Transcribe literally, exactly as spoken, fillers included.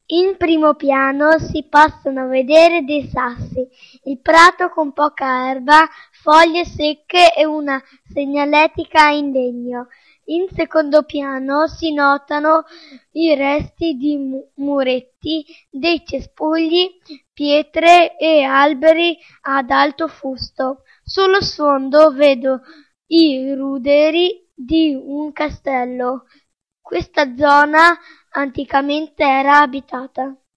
In primo piano si possono vedere dei sassi, il prato con poca erba, foglie secche e una segnaletica in legno. In secondo piano si notano i resti di mu- muretti, dei cespugli, pietre e alberi ad alto fusto. Sullo sfondo vedo i ruderi di un castello. Questa zona anticamente era abitata.